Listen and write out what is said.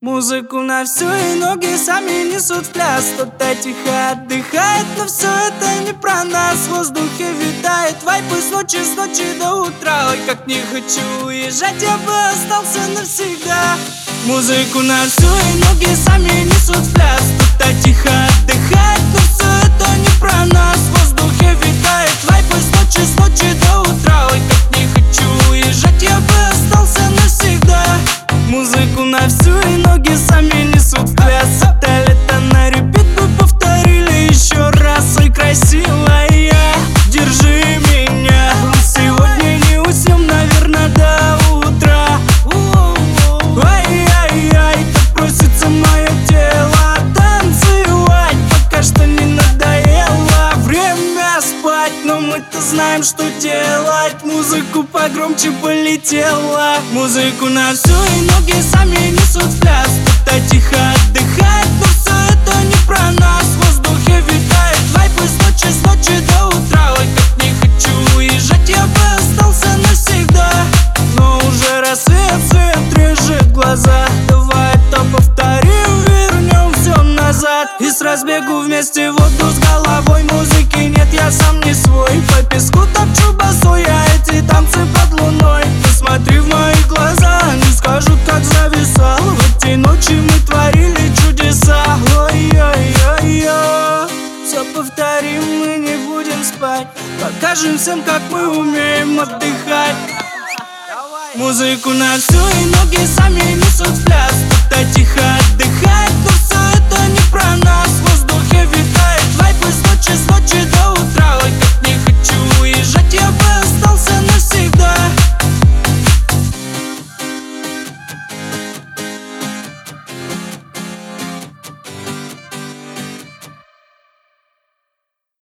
Музыку на всю, и ноги сами несут в пляс. Кто-то тихо отдыхает, но все это не про нас. В воздухе витает вайб с ночи до утра. Ой, как не хочу уезжать, я бы остался навсегда. Музыку на всю, и ноги сами несут в пляс. Кто-то тихо отдыхает, но все это не про нас. В воздухе витает вайб с ночи до утра. Ой, как не хочу уезжать, я бы остался навсегда. Музыку на всю, и ноги сами несут в пляс. Это лето на репит мы повторили еще раз. Ой, красивая, держи меня. Мы сегодня не уснем, наверное, до утра. Ай-яй-яй, так просится мое тело танцевать, пока что не надоело. Время спать, но мы-то знаем, что делать. Музыку погромче полетела. Музыку на всю, и ноги сами несут в пляс. Кто-то тихо отдыхает, но все это не про нас. В воздухе витает вайб с ночи до утра. Ой, как не хочу уезжать, я бы остался навсегда. Но уже рассвет, свет режет глаза. Давай это повторим, вернем все назад. И с разбегу вместе в воду с головой. Музыки нет, я сам не свой. По песку топчу босой, я эти танцы под луной. Посмотри в мои глаза, они скажут, как зависал. В эти ночи мы творили чудеса. Ой-ой-ой-ой. Все повторим, мы не будем спать. Покажем всем, как мы умеем отдыхать. Музыку на всю, и ноги сами несут в пляс.